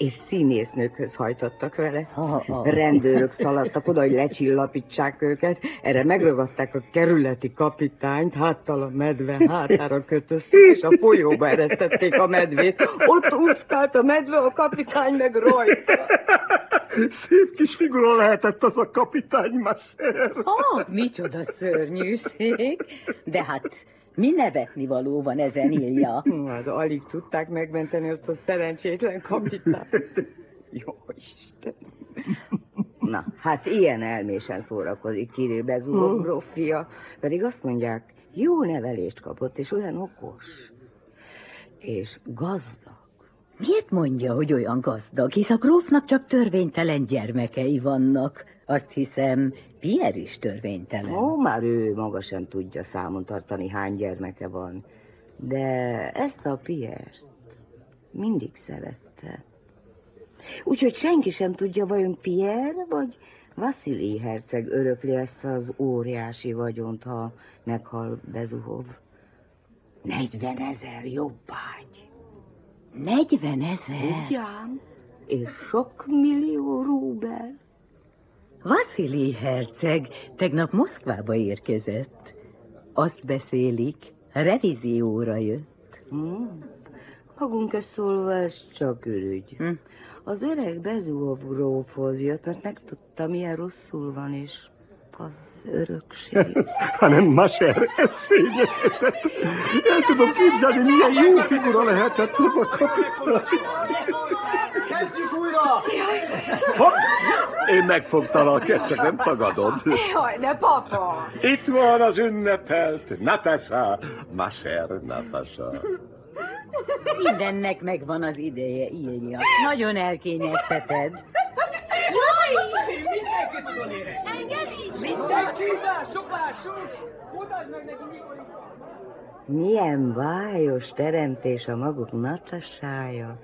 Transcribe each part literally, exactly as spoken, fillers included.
és színésznőkhöz hajtottak vele. Ha, ha. Rendőrök szaladtak oda, hogy lecsillapítsák őket. Erre megragadták a kerületi kapitányt, háttal a medve hátára kötözték, és a folyóba eresztették a medvét. Ott úszkált a medve, a kapitány meg rajta. Szép kis figura lehetett az a kapitány, Maser. Ah, micsoda szörnyűség. De hát mi nevetni való van ezen, Ilja? Hát alig tudták megmenteni azt a szerencsétlen kapitányt. Jó Isten. Na, hát ilyen elmésen szórakozik Kirill Bezuhov gróf fia, pedig azt mondják, jó nevelést kapott, és olyan okos. És gazdag. Miért mondja, hogy olyan gazdag, hisz a grófnak csak törvénytelen gyermekei vannak. Azt hiszem, Pierre is törvénytelen. Ó, már ő maga sem tudja számon tartani, hány gyermeke van. De ezt a Pierre-t mindig szerette. Úgyhogy senki sem tudja, vajon Pierre vagy Vasilij herceg örökli ezt az óriási vagyont, ha meghal Bezuhov. Negyvenezer jobbágy. Negyvenezer? Ugyan, és sok millió rubel. Vasilij herceg tegnap Moszkvába érkezett. Azt beszélik, revízióra jött. Hmm. Magunk szólva, ez csak ürügy. Hm. Az öreg Bezuhov grófhoz jött, mert megtudta, milyen rosszul van, és az örökség. Hanem Maser, ez fényes eset. El tudom képzelni, milyen jó figura lehetett az a kapitány. Kezdjük újra! Hopp! Én megfogtalak, ezt csak nem tagadod. Jaj, de papa! Itt van az ünnepelt Natasha, Maser Natasha. Mindennek megvan az ideje, Ilja. Nagyon elkényezteted. Jaj! Mindenki tudod érezni! Engem is! Mindenki! Sok lássuk! Mutasd meg neki, Nikolika! Milyen vályos teremtés a maguk Natasája.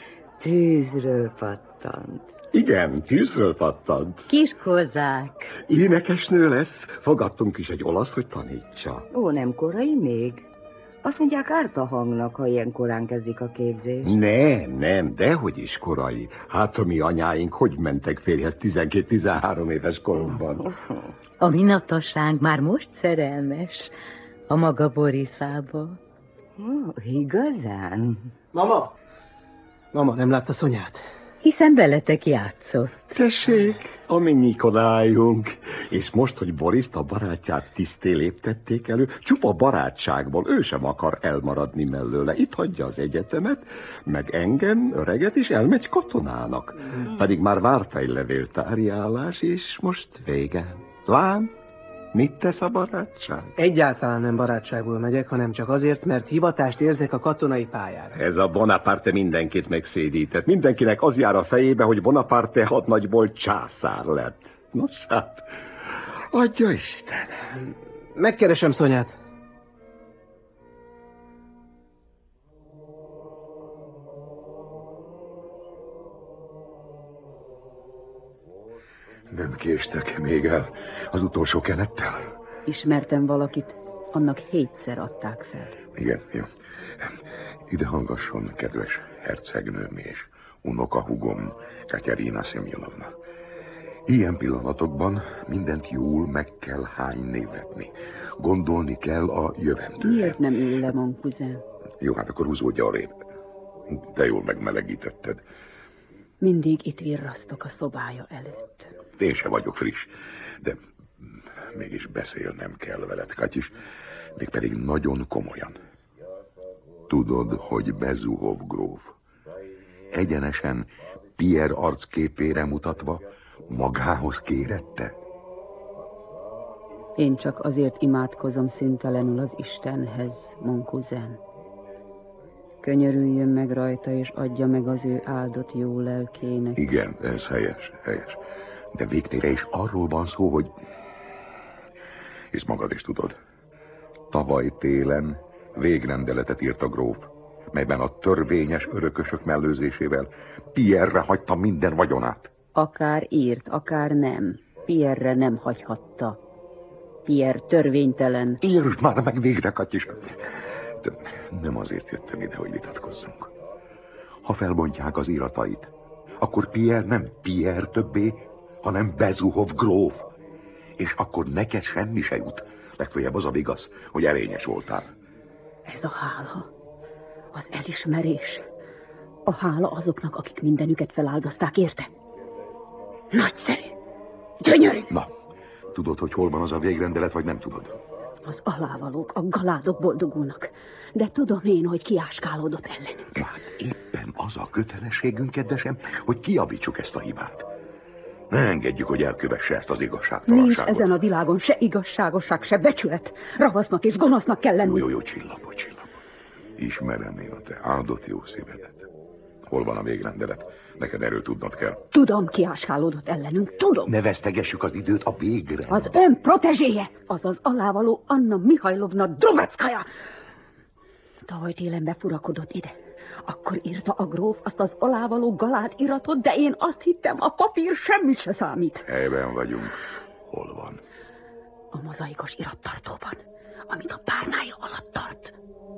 Tűzről pattant. Igen, tűzről pattant. Kis kozák. Énekesnő lesz, fogadtunk is egy olasz, hogy tanítsa. Ó, nem korai még? Azt mondják, árt a hangnak, ha ilyen korán kezdik a képzést. Nem, nem, dehogy is korai. Hát a mi anyáink hogy mentek férjhez tizenkét-tizenhárom éves koromban? A mi Natasánk már most szerelmes a maga Boriszába. Ó, igazán? Mama! Mama, nem látta Szonyát? Hiszen veletek játszott. Tessék, a mi Nikolájunk. És most, hogy Boriszt, a barátját tiszté léptették elő, csupa barátságból ő sem akar elmaradni mellőle. Itt hagyja az egyetemet, meg engem, öreget is elmegy katonának. Hmm. Pedig már várta egy levéltárjálás, és most vége. Lám, mit tesz a barátság? Egyáltalán nem barátságból megyek, hanem csak azért, mert hivatást érzek a katonai pályára. Ez a Bonaparte mindenkit megszédített. Mindenkinek az jár a fejébe, hogy Bonaparte hadnagyból császár lett. Nos hát, adja Isten. Megkeresem Szonyát. Nem késtek még el az utolsó kenettel? Ismertem valakit, annak hétszer adták fel. Igen, jó. Ide hallgasson, kedves hercegnőm és unokahúgom, Katerina Szemjonovna. Ilyen pillanatokban mindent jól meg kell hánynévetni. Gondolni kell a jövendőre. Miért nem ül le, mon cousin? Jó, hát akkor húzódj arrébb. De jól megmelegítetted. Mindig itt virrasztok a szobája előtt. Én se vagyok friss, de mégis beszélnem kell veled, Katyis, mégpedig nagyon komolyan. Tudod, hogy Bezuhov gróf egyenesen Pierre arcképére mutatva magához kérette? Én csak azért imádkozom szüntelenül az Istenhez, mon cousin. Könyörüljön meg rajta, és adja meg az ő áldott jó lelkének. Igen, ez helyes, helyes. De végtére is arról van szó, hogy... És magad is tudod. Tavaly télen végrendeletet írt a gróf, melyben a törvényes örökösök mellőzésével Pierre-re hagyta minden vagyonát. Akár írt, akár nem. Pierre-re nem hagyhatta. Pierre törvénytelen. Írd már meg végre, Katyis. De nem azért jöttem ide, hogy vitatkozzunk. Ha felbontják az iratait, akkor Pierre nem Pierre többé, hanem Bezuhov gróf. És akkor neked semmi se jut. Legfeljebb az a igaz, hogy erényes voltál. Ez a hála, az elismerés, a hála azoknak, akik mindenüket feláldozták érte. Nagyszerű, gyönyörű. Na, tudod, hogy hol van az a végrendelet, vagy nem tudod? Az alávalók, a galádok boldogulnak, de tudom én, hogy kiáskálódott ellenünk. Hát éppen az a kötelességünk, kedvesem, hogy kijavítsuk ezt a hibát. Ne engedjük, hogy elkövesse ezt az igazságtalanságot. Nincs ezen a világon se igazságosság, se becsület. Ravasznak és gonosznak kell lenni. Jó, jó, jó, csillapot, csillapot. Ismerem én a te áldott jó szívedet. Hol van a végrendelet? Neked erről tudnod kell. Tudom, kiáskálódott ellenünk, tudom. Ne vesztegessük az időt a végre. Az ön protezséje, az az alávaló Anna Mihajlovna Drobeckaja. Tavaly télen befurakodott ide. Akkor írta a gróf azt az alávaló galád iratot, de én azt hittem, a papír semmit se számít. Helyben vagyunk. Hol van? A mozaikos irattartóban, amit a párnája alatt tart.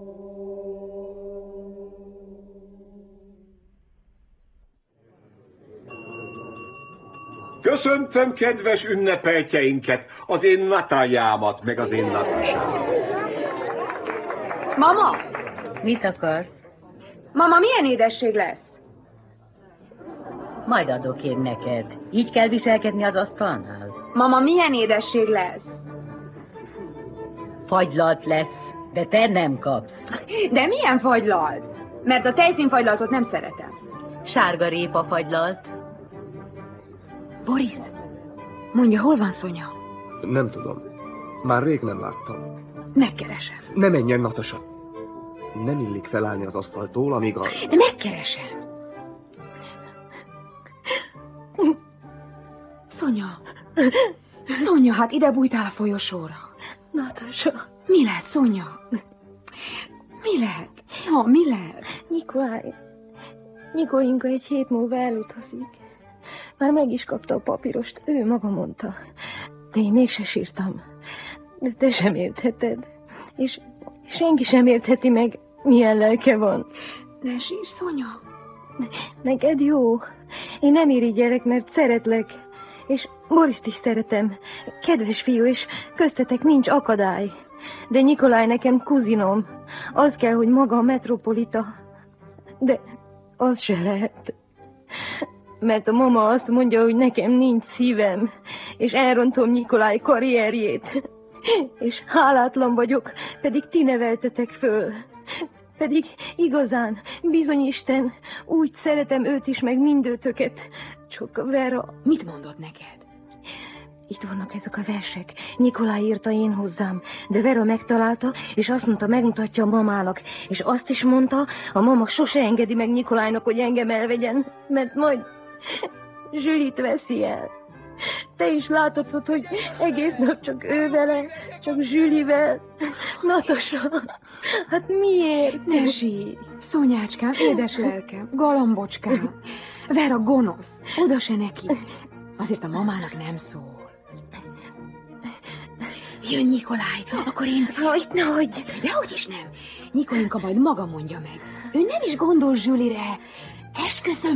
Köszöntöm kedves ünnepeltjeinket, az én Natályámat, meg az én Natásámat. Mama! Mit akarsz? Mama, milyen édesség lesz? Majd adok én neked. Így kell viselkedni az asztalnál. Mama, milyen édesség lesz? Fagylalt lesz, de te nem kapsz. De milyen fagylalt? Mert a tejszínfagylaltot nem szeretem. Sárga répa fagylalt. Boris, mondja, hol van Szonya? Nem tudom. Már rég nem láttam. Megkeresem. Ne menjen, Natasa. Nem illik felállni az asztaltól, amíg a... De megkeresem. Szonya. Szonya, hát ide bújtál a folyosóra. Natasa. Mi lehet, Szonya? Mi lehet? Ha, mi lehet? Nikolaj. Nikolinka egy hét múlva elutazik. Már meg is kapta a papírost, ő maga mondta. De én mégse sírtam. De te sem értheted. És senki sem értheti meg, milyen lelke van. Ne sír, Szonya. Neked jó. Én nem irigyelek, mert szeretlek. És Borist is szeretem. Kedves fiú, és köztetek nincs akadály. De Nikolaj nekem kuzinom. Az kell, hogy maga a metropolita. De az se lehet. Mert a mama azt mondja, hogy nekem nincs szívem, és elrontom Nikolaj karrierjét. És hálátlan vagyok, pedig ti neveltetek föl. Pedig igazán, bizony Isten, úgy szeretem őt is, meg mindőtöket. Csak Vera... Mit mondott neked? Itt vannak ezek a versek. Nikolaj írta én hozzám, de Vera megtalálta, és azt mondta, megmutatja a mamának. És azt is mondta, a mama sose engedi meg Nikolajnak, hogy engem elvegyen, mert majd Zsülit veszi el. Te is látod, hogy egész nap csak ő vele, csak Zsülivel. Natasa, hát miért? Ne sírj, Szonyácskám, édes lelkem, galambocskám. Vera gonosz, oda se neki. Azért a mamának nem szól. Jön Nikolaj, akkor én... Hogy, nehogy. Dehogy is nem. Nikolinka majd maga mondja meg. Ő nem is gondol Zsülire. Esküszöm